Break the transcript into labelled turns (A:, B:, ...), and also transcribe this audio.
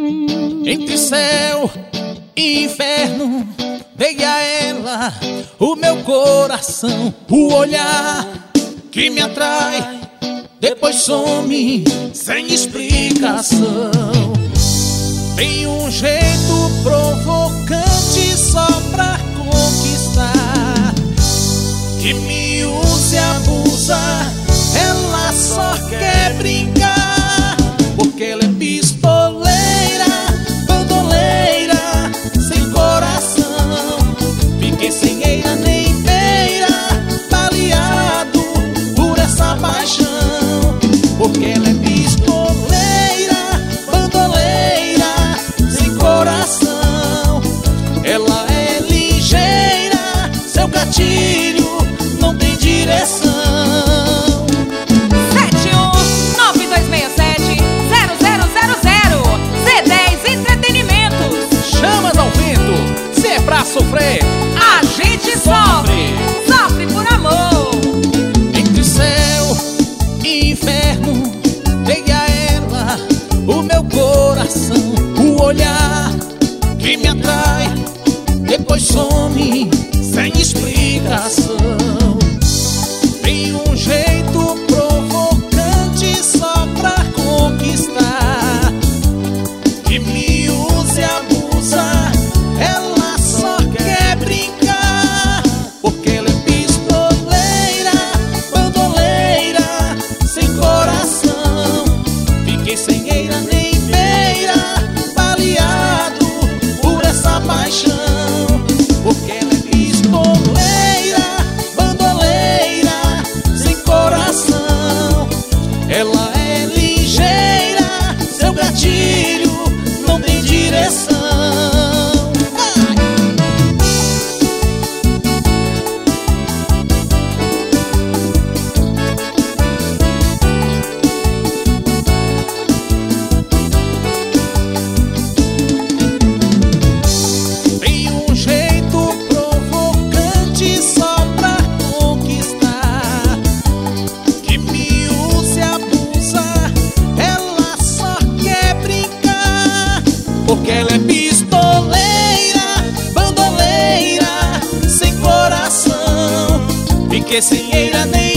A: Entre céu e inferno, dei a ela o meu coração. O olhar que me atrai, depois some sem explicação. Tem um jeito provocante só pra conquistar, que me usa e abusa, ela só quer brincar. Porque ela é pistoleira, bandoleira, sem coração. Fiquei sem eira nem beira, baleado por essa paixão. Porque ela é pistoleira, bandoleira, sem coração. Ela é ligeira, seu gatilho não tem direção.
B: 71992670000 C10 Entretenimentos.
A: Chamas ao vento, se é pra sofrer,
B: A gente sofre, sofre por amor.
A: Entre céu e inferno, dei a ela o meu coração. O olhar que me atrai, depois some sem explicação. Tem um jeito provocante só pra conquistar, que me usa e abusa, ela só quer brincar. Porque ela é pistoleira, bandoleira, sem coração. Fiquei sem eira nem beira, baleado por essa paixão. Porque ela é pistoleira, bandoleira, sem coração. Ela é ligeira, seu gatilho não tem direção. Tem um jeito provocante só pra conquistar, que me usa e abusa, ela só quer brincar. Porque ela é pistoleira, bandoleira, sem coração. Fiquei sem eira nem